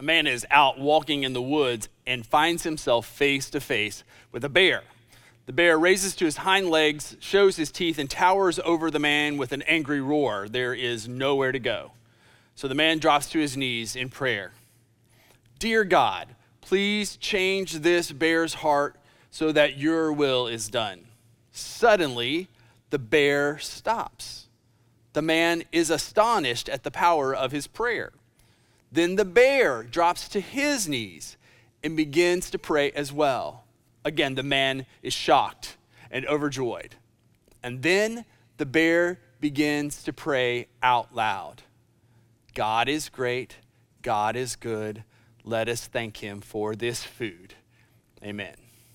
A man is out walking in the woods and finds himself face to face with a bear. The bear raises to his hind legs, shows his teeth, and towers over the man with an angry roar. There is nowhere to go. So the man drops to his knees in prayer. Dear God, please change this bear's heart so that your will is done. Suddenly, the bear stops. The man is astonished at the power of his prayer. Then the bear drops to his knees and begins to pray as well. Again, the man is shocked and overjoyed. And then the bear begins to pray out loud. God is great. God is good. Let us thank him for this food. Amen.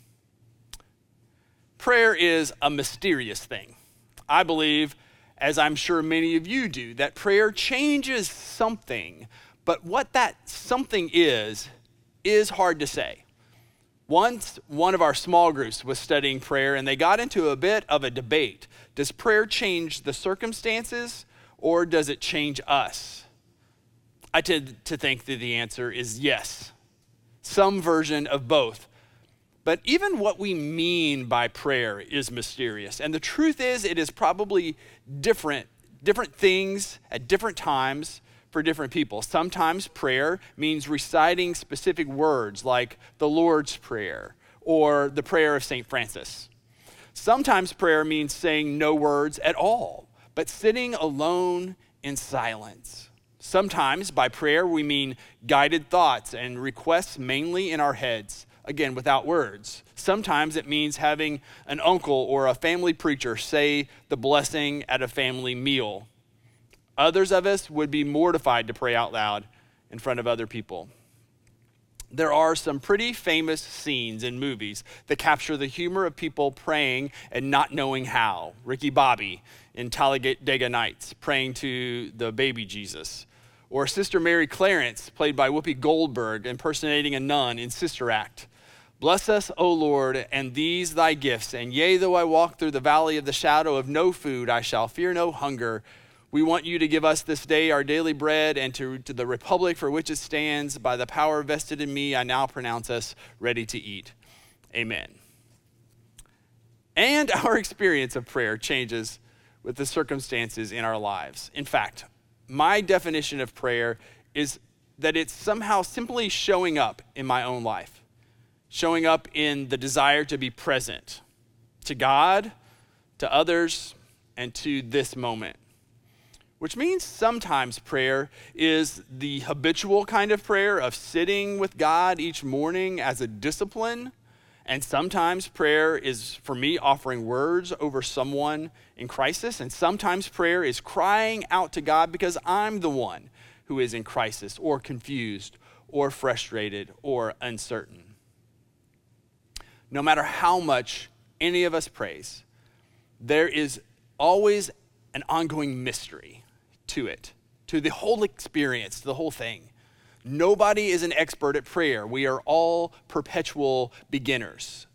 Prayer is a mysterious thing. I believe, as I'm sure many of you do, that prayer changes something, but what that something is hard to say. Once, one of our small groups was studying prayer, and they got into a bit of a debate. Does prayer change the circumstances, or does it change us? I tend to think that the answer is yes, some version of both. But even what we mean by prayer is mysterious. And the truth is, it is probably different things at different times for different people. Sometimes prayer means reciting specific words like the Lord's Prayer or the prayer of St. Francis. Sometimes prayer means saying no words at all, but sitting alone in silence. Sometimes by prayer we mean guided thoughts and requests mainly in our heads, again without words. Sometimes it means having an uncle or a family preacher say the blessing at a family meal. Others of us would be mortified to pray out loud in front of other people. There are some pretty famous scenes in movies that capture the humor of people praying and not knowing how. Ricky Bobby in Talladega Nights praying to the baby Jesus. Or Sister Mary Clarence, played by Whoopi Goldberg, impersonating a nun in Sister Act. Bless us, O Lord, and these thy gifts. And yea, though I walk through the valley of the shadow of no food, I shall fear no hunger. We want you to give us this day our daily bread, and to the republic for which it stands, by the power vested in me, I now pronounce us ready to eat. Amen. And our experience of prayer changes with the circumstances in our lives. In fact, my definition of prayer is that it's somehow simply showing up in my own life, showing up in the desire to be present to God, to others, and to this moment. Which means sometimes prayer is the habitual kind of prayer of sitting with God each morning as a discipline. And sometimes prayer is, for me, offering words over someone in crisis. And sometimes prayer is crying out to God because I'm the one who is in crisis or confused or frustrated or uncertain. No matter how much any of us prays, there is always an ongoing mystery to it, to the whole experience, to the whole thing. Nobody is an expert at prayer. We are all perpetual beginners.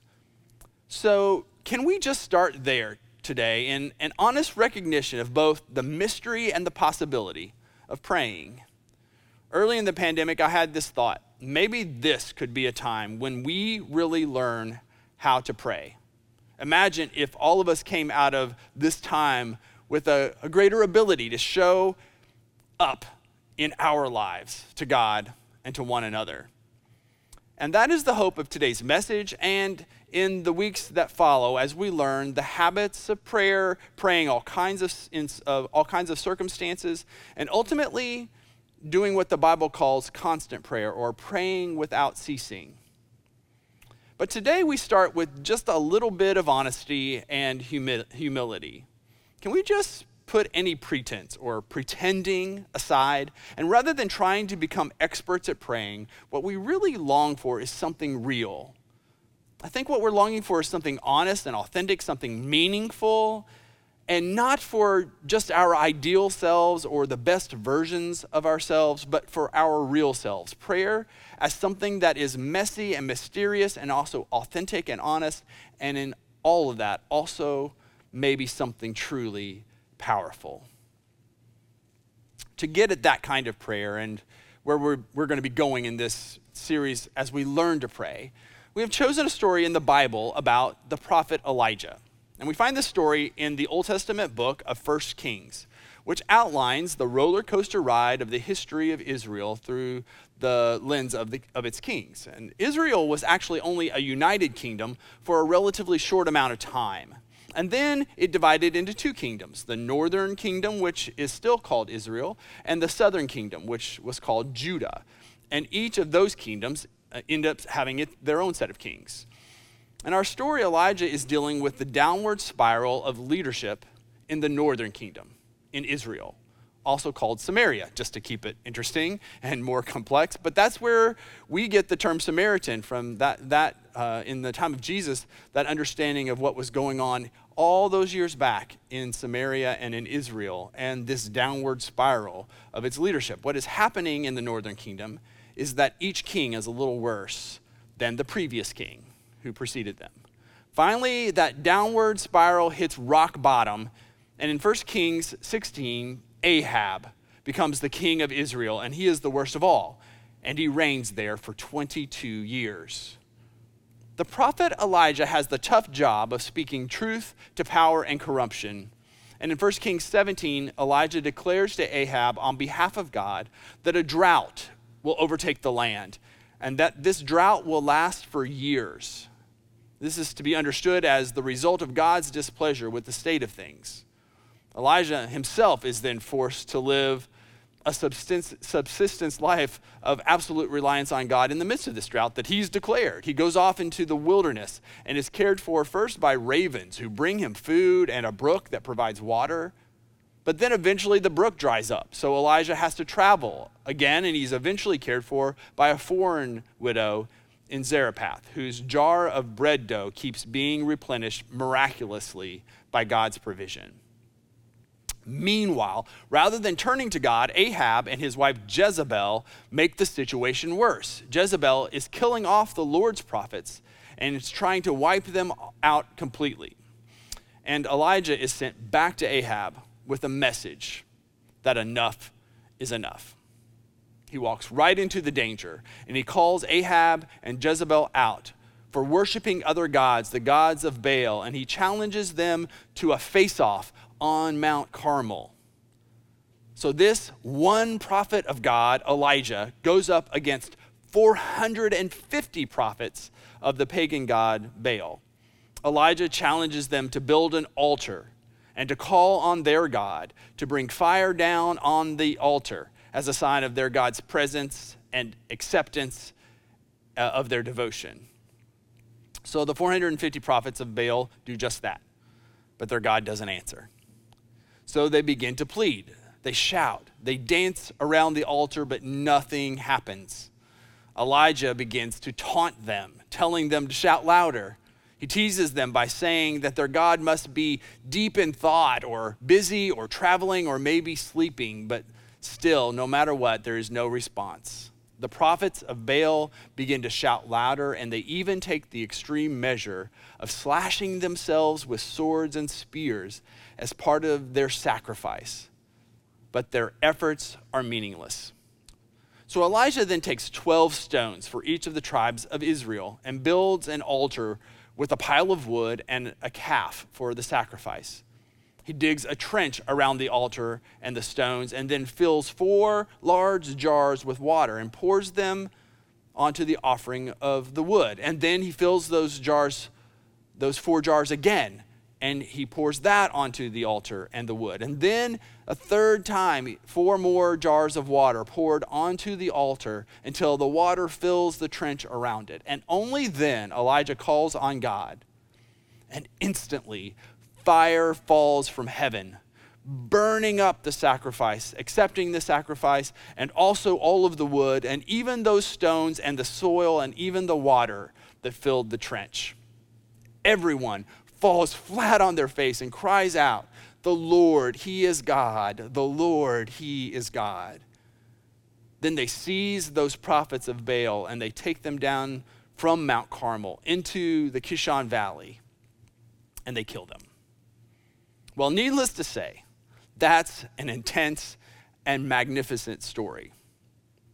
So can we just start there today in an honest recognition of both the mystery and the possibility of praying? Early in the pandemic, I had this thought. Maybe this could be a time when we really learn how to pray. Imagine if all of us came out of this time with a greater ability to show up in our lives to God and to one another. And that is the hope of today's message and in the weeks that follow as we learn the habits of prayer, praying all kinds of circumstances, and ultimately doing what the Bible calls constant prayer or praying without ceasing. But today we start with just a little bit of honesty and humility. Can we just put any pretense or pretending aside, and rather than trying to become experts at praying, what we really long for is something real. I think what we're longing for is something honest and authentic, something meaningful, and not for just our ideal selves or the best versions of ourselves, but for our real selves. Prayer as something that is messy and mysterious and also authentic and honest, and in all of that, also maybe something truly powerful. To get at that kind of prayer and where we're going to be going in this series as we learn to pray, we have chosen a story in the Bible about the prophet Elijah. And we find this story in the Old Testament book of 1 Kings, which outlines the roller coaster ride of the history of Israel through the lens of its kings. And Israel was actually only a united kingdom for a relatively short amount of time. And then it divided into two kingdoms, the northern kingdom, which is still called Israel, and the southern kingdom, which was called Judah. And each of those kingdoms end up having their own set of kings. And our story, Elijah, is dealing with the downward spiral of leadership in the northern kingdom, in Israel, also called Samaria, just to keep it interesting and more complex. But that's where we get the term Samaritan from, that in the time of Jesus, that understanding of what was going on all those years back in Samaria and in Israel, and this downward spiral of its leadership. What is happening in the northern kingdom is that each king is a little worse than the previous king who preceded them. Finally, that downward spiral hits rock bottom, and in 1 Kings 16, Ahab becomes the king of Israel, and he is the worst of all, and he reigns there for 22 years. The prophet Elijah has the tough job of speaking truth to power and corruption. And in 1 Kings 17, Elijah declares to Ahab on behalf of God that a drought will overtake the land, and that this drought will last for years. This is to be understood as the result of God's displeasure with the state of things. Elijah himself is then forced to live a subsistence life of absolute reliance on God in the midst of this drought that he's declared. He goes off into the wilderness and is cared for first by ravens who bring him food and a brook that provides water. But then eventually the brook dries up. So Elijah has to travel again, and he's eventually cared for by a foreign widow in Zarephath, whose jar of bread dough keeps being replenished miraculously by God's provision. Meanwhile, rather than turning to God, Ahab and his wife Jezebel make the situation worse. Jezebel is killing off the Lord's prophets and is trying to wipe them out completely. And Elijah is sent back to Ahab with a message that enough is enough. He walks right into the danger, and he calls Ahab and Jezebel out for worshiping other gods, the gods of Baal, and he challenges them to a face-off on Mount Carmel. So this one prophet of God, Elijah, goes up against 450 prophets of the pagan god Baal. Elijah challenges them to build an altar and to call on their God to bring fire down on the altar as a sign of their God's presence and acceptance of their devotion. So the 450 prophets of Baal do just that, but their God doesn't answer. So they begin to plead. They shout. They dance around the altar, but nothing happens. Elijah begins to taunt them, telling them to shout louder. He teases them by saying that their God must be deep in thought or busy or traveling or maybe sleeping, but still, no matter what, there is no response. The prophets of Baal begin to shout louder, and they even take the extreme measure of slashing themselves with swords and spears as part of their sacrifice. But their efforts are meaningless. So Elijah then takes 12 stones for each of the tribes of Israel and builds an altar with a pile of wood and a calf for the sacrifice. He digs a trench around the altar and the stones and then fills 4 large jars with water and pours them onto the offering of the wood. And then he fills those 4 jars again, and he pours that onto the altar and the wood. And then a third time, 4 more jars of water poured onto the altar until the water fills the trench around it. And only then Elijah calls on God, and instantly fire falls from heaven, burning up the sacrifice, accepting the sacrifice, and also all of the wood, and even those stones and the soil, and even the water that filled the trench. Everyone falls flat on their face and cries out, "The Lord, He is God. The Lord, He is God." Then they seize those prophets of Baal and they take them down from Mount Carmel into the Kishon Valley, and they kill them. Well, needless to say, that's an intense and magnificent story.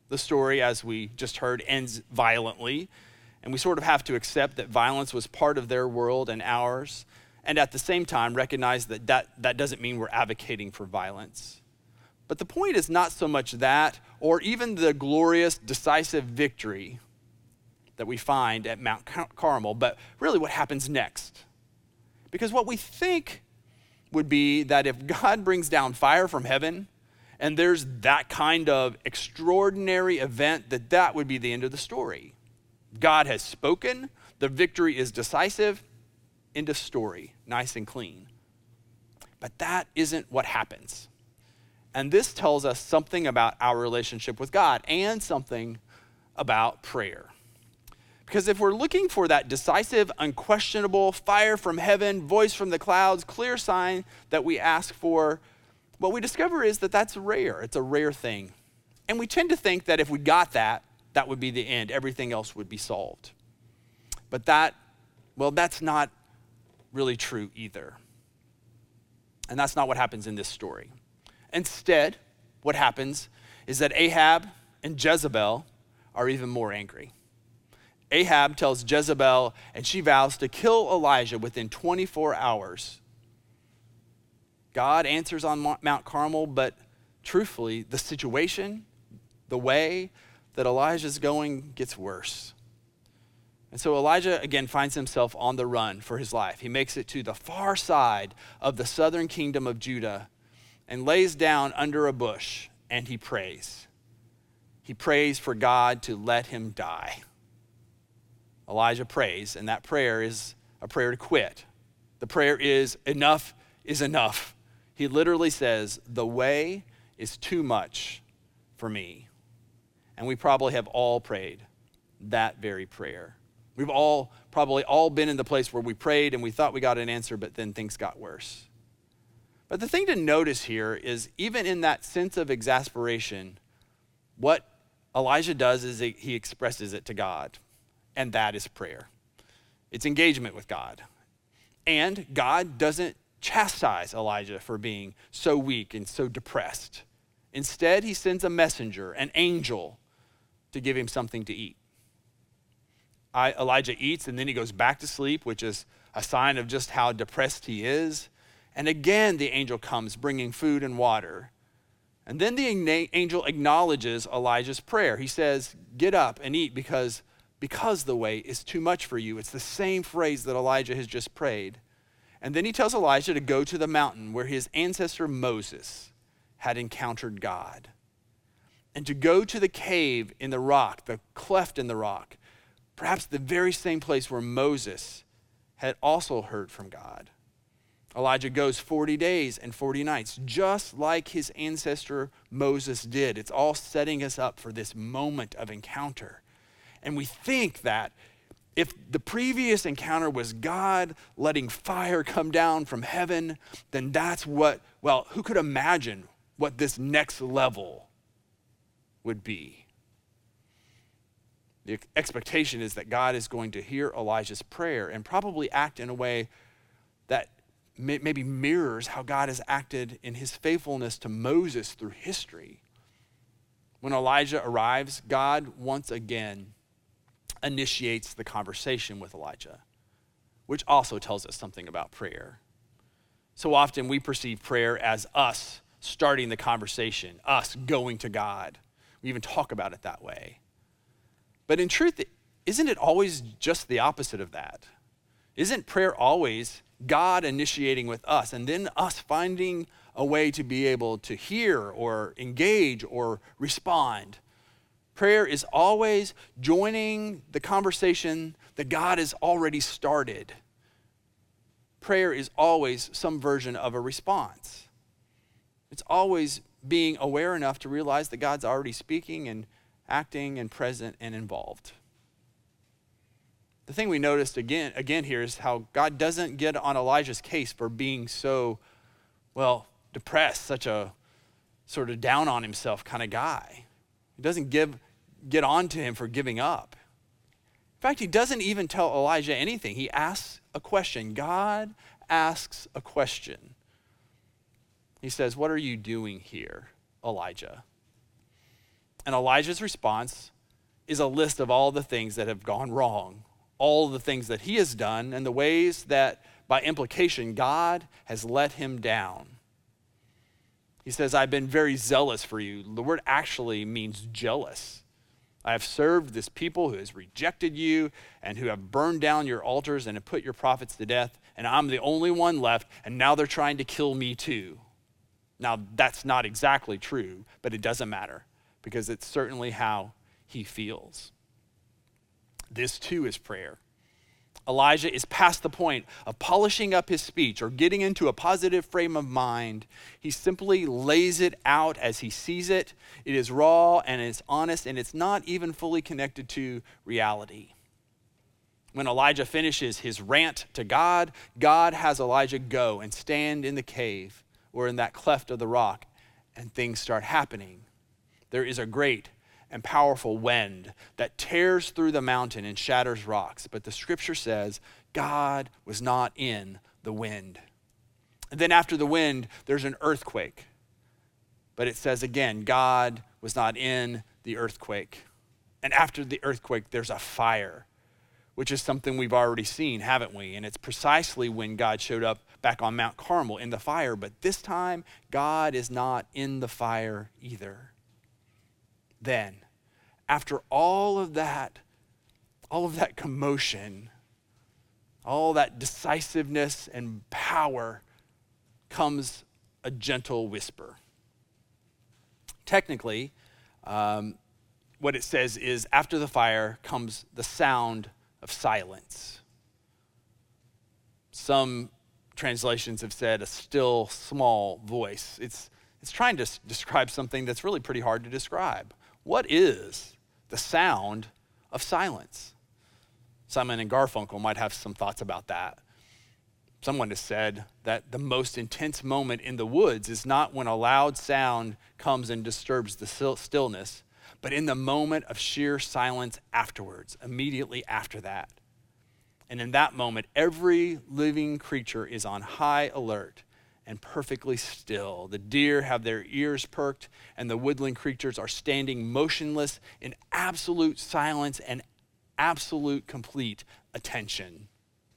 The story, as we just heard, ends violently, and we sort of have to accept that violence was part of their world and ours, and at the same time recognize that doesn't mean we're advocating for violence. But the point is not so much that, or even the glorious, decisive victory that we find at Mount Carmel, but really what happens next. Because what we think would be that if God brings down fire from heaven, and there's that kind of extraordinary event, that would be the end of the story. God has spoken, the victory is decisive, end of story, nice and clean. But that isn't what happens. And this tells us something about our relationship with God and something about prayer. Because if we're looking for that decisive, unquestionable, fire from heaven, voice from the clouds, clear sign that we ask for, what we discover is that that's rare. It's a rare thing. And we tend to think that if we got that, that would be the end. Everything else would be solved. But that's not really true either. And that's not what happens in this story. Instead, what happens is that Ahab and Jezebel are even more angry. Ahab tells Jezebel, and she vows to kill Elijah within 24 hours. God answers on Mount Carmel, but truthfully, the situation, the way that Elijah's going gets worse. And so Elijah again finds himself on the run for his life. He makes it to the far side of the southern kingdom of Judah and lays down under a bush and he prays. He prays for God to let him die. Elijah prays, and that prayer is a prayer to quit. The prayer is enough is enough. He literally says, the way is too much for me. And we probably have all prayed that very prayer. We've probably all been in the place where we prayed and we thought we got an answer, but then things got worse. But the thing to notice here is even in that sense of exasperation, what Elijah does is he expresses it to God, and that is prayer. It's engagement with God. And God doesn't chastise Elijah for being so weak and so depressed. Instead, he sends a messenger, an angel, to give him something to eat. Elijah eats, and then he goes back to sleep, which is a sign of just how depressed he is. And again, the angel comes bringing food and water. And then the angel acknowledges Elijah's prayer. He says, get up and eat because the way is too much for you. It's the same phrase that Elijah has just prayed. And then he tells Elijah to go to the mountain where his ancestor Moses had encountered God. And to go to the cave in the rock, the cleft in the rock, perhaps the very same place where Moses had also heard from God. Elijah goes 40 days and 40 nights, just like his ancestor Moses did. It's all setting us up for this moment of encounter. And we think that if the previous encounter was God letting fire come down from heaven, then that's who could imagine what this next level would be? The expectation is that God is going to hear Elijah's prayer and probably act in a way that maybe mirrors how God has acted in his faithfulness to Moses through history. When Elijah arrives, God once again initiates the conversation with Elijah, which also tells us something about prayer. So often we perceive prayer as us starting the conversation, us going to God. We even talk about it that way. But in truth, isn't it always just the opposite of that? Isn't prayer always God initiating with us and then us finding a way to be able to hear or engage or respond? Prayer is always joining the conversation that God has already started. Prayer is always some version of a response. It's always being aware enough to realize that God's already speaking and acting and present and involved. The thing we noticed again here is how God doesn't get on Elijah's case for being so, depressed, such a sort of down on himself kind of guy. He doesn't get on to him for giving up. In fact, he doesn't even tell Elijah anything. He asks a question. God asks a question. He says, "What are you doing here, Elijah?" And Elijah's response is a list of all the things that have gone wrong, all the things that he has done, and the ways that, by implication, God has let him down. He says, I've been very zealous for you. The word actually means jealous. I have served this people who has rejected you and who have burned down your altars and have put your prophets to death, and I'm the only one left, and now they're trying to kill me too. Now, that's not exactly true, but it doesn't matter because it's certainly how he feels. This too is prayer. Elijah is past the point of polishing up his speech or getting into a positive frame of mind. He simply lays it out as he sees it. It is raw and it's honest, and it's not even fully connected to reality. When Elijah finishes his rant to God, God has Elijah go and stand in the cave or in that cleft of the rock, and things start happening. There is a great and powerful wind that tears through the mountain and shatters rocks. But the scripture says God was not in the wind. And then after the wind, there's an earthquake. But it says again, God was not in the earthquake. And after the earthquake, there's a fire, which is something we've already seen, haven't we? And it's precisely when God showed up back on Mount Carmel in the fire. But this time, God is not in the fire either. Then, after all of that commotion, all that decisiveness and power, comes a gentle whisper. Technically, what it says is after the fire comes the sound of silence. Some translations have said a still small voice. It's trying to describe something that's really pretty hard to describe. What is the sound of silence? Simon and Garfunkel might have some thoughts about that. Someone has said that the most intense moment in the woods is not when a loud sound comes and disturbs the stillness, but in the moment of sheer silence afterwards, immediately after that. And in that moment, every living creature is on high alert and perfectly still. The deer have their ears perked, and the woodland creatures are standing motionless in absolute silence and absolute complete attention.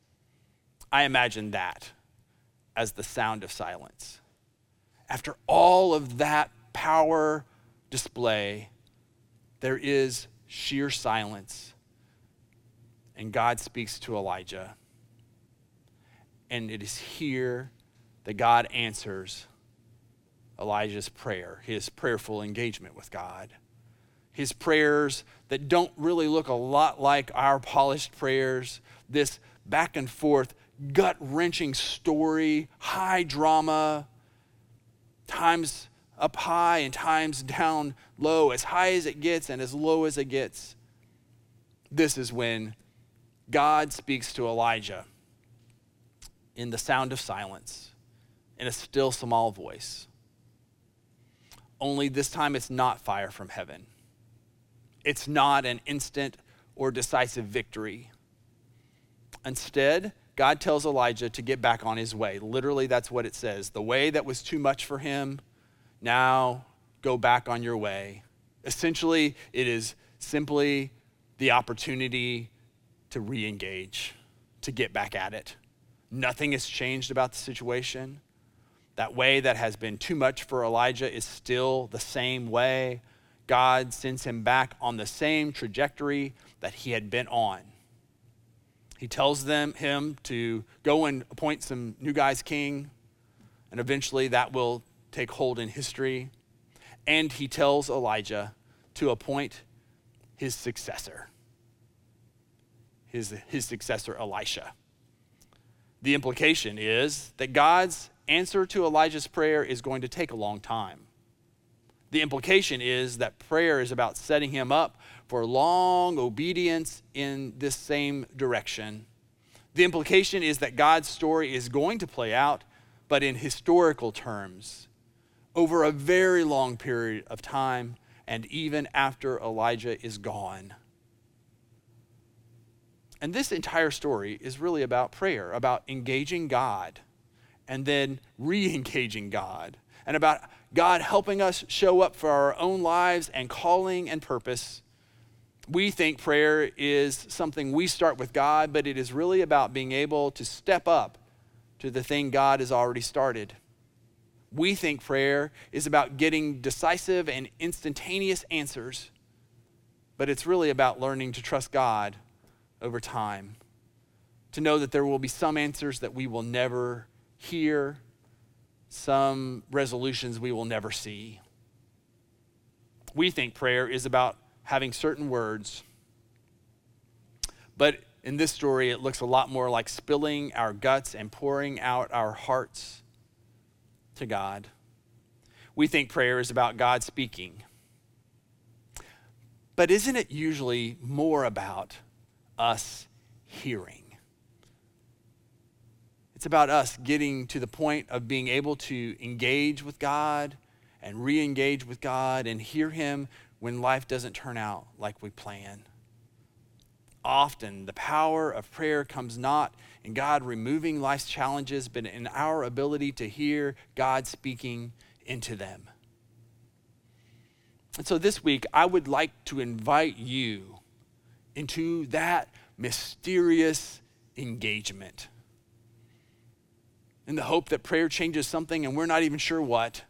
I imagine that as the sound of silence. After all of that power display, there is sheer silence, and God speaks to Elijah. And it is here that God answers Elijah's prayer, his prayerful engagement with God. His prayers that don't really look a lot like our polished prayers, this back and forth, gut-wrenching story, high drama, times up high and times down low, as high as it gets and as low as it gets. This is when God speaks to Elijah in the sound of silence, in a still small voice. Only this time it's not fire from heaven. It's not an instant or decisive victory. Instead, God tells Elijah to get back on his way. Literally, that's what it says. The way that was too much for him, now go back on your way. Essentially, it is simply the opportunity to re-engage, to get back at it. Nothing has changed about the situation. That way that has been too much for Elijah is still the same way. God sends him back on the same trajectory that he had been on. He tells him to go and appoint some new guys king, and eventually that will take hold in history. And he tells Elijah to appoint his successor, his successor Elisha. The implication is that God's answer to Elijah's prayer is going to take a long time. The implication is that prayer is about setting him up for long obedience in this same direction. The implication is that God's story is going to play out, but in historical terms, over a very long period of time, and even after Elijah is gone. And this entire story is really about prayer, about engaging God and then re-engaging God, and about God helping us show up for our own lives and calling and purpose. We think prayer is something we start with God, but it is really about being able to step up to the thing God has already started. We think prayer is about getting decisive and instantaneous answers, but it's really about learning to trust God over time, to know that there will be some answers that we will never hear, some resolutions we will never see. We think prayer is about having certain words, but in this story, it looks a lot more like spilling our guts and pouring out our hearts to God. We think prayer is about God speaking. But isn't it usually more about us hearing? It's about us getting to the point of being able to engage with God and re-engage with God and hear him when life doesn't turn out like we plan. Often, the power of prayer comes not in God removing life's challenges, but in our ability to hear God speaking into them. And so this week, I would like to invite you into that mysterious engagement, in the hope that prayer changes something and we're not even sure what.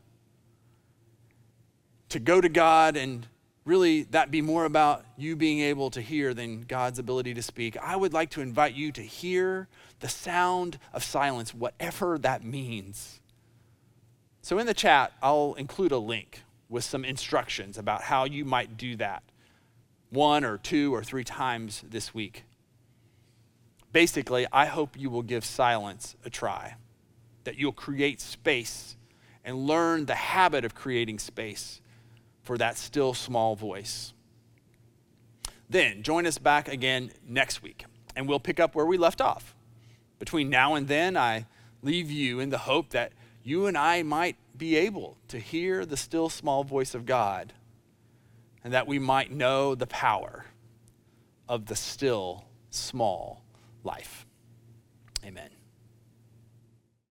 To go to God and really that be more about you being able to hear than God's ability to speak. I would like to invite you to hear the sound of silence, whatever that means. So in the chat, I'll include a link with some instructions about how you might do that 1 or 2 or 3 times this week. Basically, I hope you will give silence a try, that you'll create space and learn the habit of creating space for that still small voice. Then join us back again next week, and we'll pick up where we left off. Between now and then, I leave you in the hope that you and I might be able to hear the still small voice of God, and that we might know the power of the still small life. Amen.